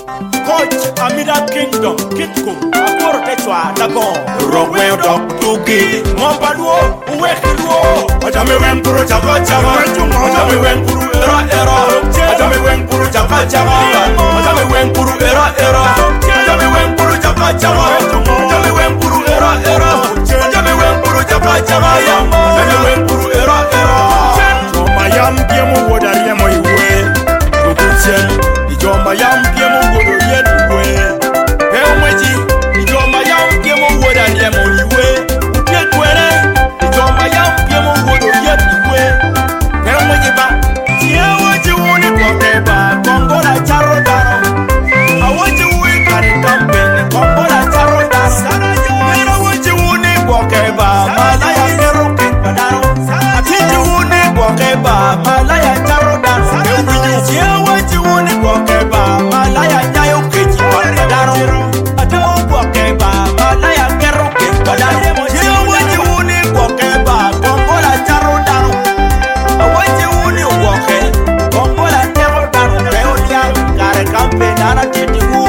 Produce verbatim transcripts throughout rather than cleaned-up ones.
Coach Amida Kingdom, Kitko, Akoro Techwa, Dagon, Rogwe Dog, Tuki, Mompaduo, Uwekiduo, Ajame Wempuru Chaka Chaka, Ajame Wempuru Era Era, Ajame Wempuru Chaka Chaka, Ajame Wempuru Era Era, Ajame Wempuru Chaka Chaka, Ajame Wempuru Era Era, Ajame Wempuru Chaka Chaka, Ajame Wempuru Era Era. Mayam Piemo Wodariamo Iwe, Kukuchen, Ijoma Yam Piemo Wodo Yet Iwe, Pelmaji, Ijoma Yam Piemo Wodariamo Iwe, Upietwere, Ijoma Yam Piemo Wodo Yet Iwe, Pelmaji Ba, Tiawaji Wuni Kwakeba, Kongola Charodano, Awaji Wui Kari Kampen, Kongola Charodano, Mera Waji Wuni Kwakeba, Malaya Neroke Padano, Atiji Wuni Kwakeba, Malaya Charodano, Tiawaji Wuni Kwakeba, Malaya Nyayo Keji Padano, Adamu Kwakeba, Malaya Keroke Padano, Tiawaji Wuni Kwakeba, Kongola Charodano, Awaji Wuni Kwake, Kongola Charodano, Peonia, Kare Kampen, Nana Titi Wu,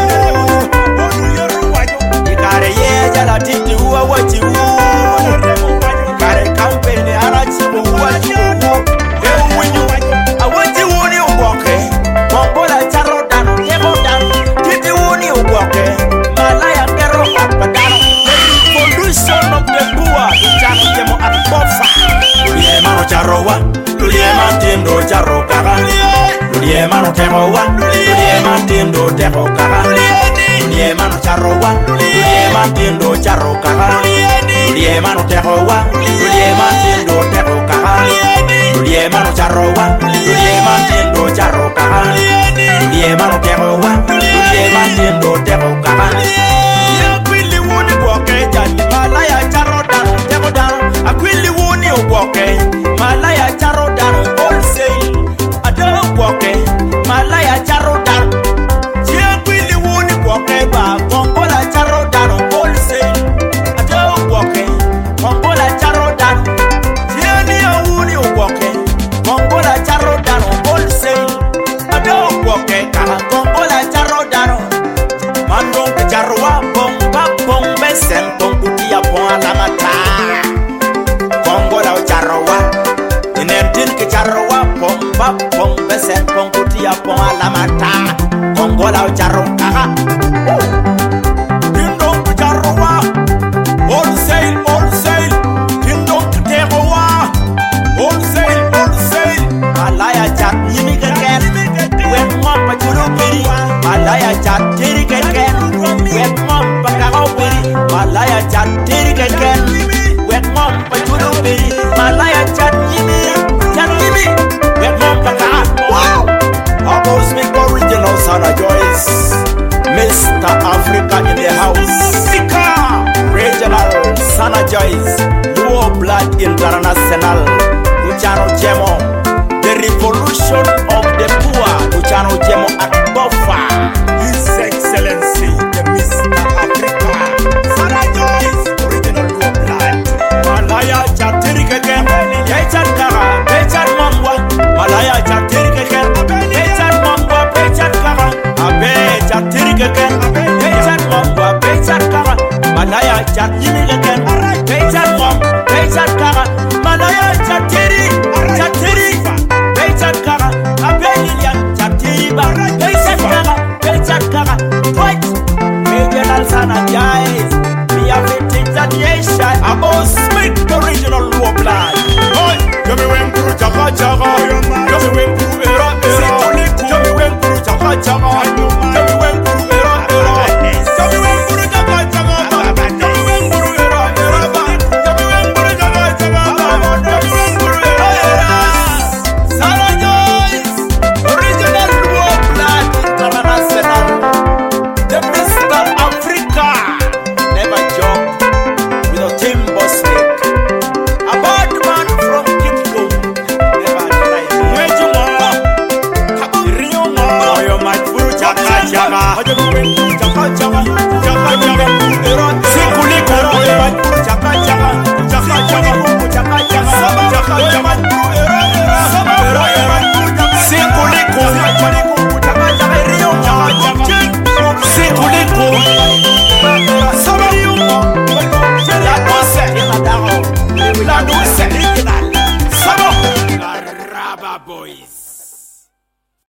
Ikare Ye, Jala Titi Wu, Awaji Wu, Kare Kampen, Arachi Wu, Awaji Wu, Awaji Wuni Kwake, Kongola Charodano, Charodano, Titi Wuni Kwake, Malaya Keroke Padano, the revolution of the poor, Chano Jemo Akbofa, Luliemano Charowa, Luliema Tindo Charokara, Luliemano Terowa, Luliema Tindo Terokara, Luliemano Charowa, Luliema Tindo Charokara, Luliemano Terowa, Luliema Tindo Terokara, Luliemano Charowa, Luliema Tindo Charokara, Luliemano Terowa, Luliema Tindo Terokara. Akwili Wuni Kwake, Malaya Charodano, Charodano, Akwili Wuni Kwake, Malaya Charodano, Wholesale, Ado Kwake, Malaya Charodano, Akwili Wuni Kwake, Kongola Charodano, Wholesale, Ado Kwake, Kongola Charodano, Tiani Wuni Kwake, Kongola Charodano, Wholesale, Ado Kwake, Kongola Charodano, Mandong Charwa, Bomba, Bombe, Sentong Kutia Pon Lamata, Kongola Charwa, Inentin Charwa, Bomba, Bombe, Sentong Kutia Pon Lamata, Kongola Charwa, Tindong Charwa, Wholesale, Wholesale, Tindong Terowa, Wholesale, Wholesale, Malaya Chat, Yimikaken, Wet Mamba Churupiri, Malaya Chat, Tirikaken, Wet Mamba Karopiri, Malaya Chat, Tirikaken, Wet Mamba Churupiri, Malaya Chat, Yimi, Chat Yimi, Wet Mamba Karopiri. Wow! Almost make original Sana Joyce, Mister Africa in the house, Sika, Regional Sana Joyce, Duo Blood International, Luciano Jemo, the revolution of the poor, Luciano Jemo Akbofa, His Excellency, the Mister Africa, Sana Joyce, Original Duo Blood, Malaya Chatirikaken, Pechat Kara, Pechat Mangwa, Malaya Chatirikaken, Pechat Mangwa, Pechat Kara, Abe Chatirikaken, Pechat Mangwa, Pechat Kara, Malaya Chatirikaken, Pechat Mangwa, Pechat Kara, Malaya Chatiri, Chatiri, Pechat Kara, Abe Lilian Chatiriba, Pechat Kara, Pechat Kara, What? Regional Sana Joyce, we have it in the nation, about speak the original Luo Blood. Oi, Jami Wempuru Chaka Chaka, Jami Wempuru Era Era, Jami Wempuru Chaka Chaka, Jami Wempuru Era Era, Jami Wempuru Chaka Chaka, Jami Wempuru Era Era, Jami Wempuru Chaka Chaka, Jami Wempuru Era Era. Sana Joyce, original Luo Blood International, the Mister Africa, never joke with a Tim Bosnick, a bad man from Kitko, never try. Where'd you go? Rio Mo, you might furu chaka chaka, chaka chaka, chaka chaka, Sikuliko, you might furu chaka chaka, chaka chaka, chaka chaka, chaka chaka, Sikuliko, chaka chaka, Rio Mo, Star Boys.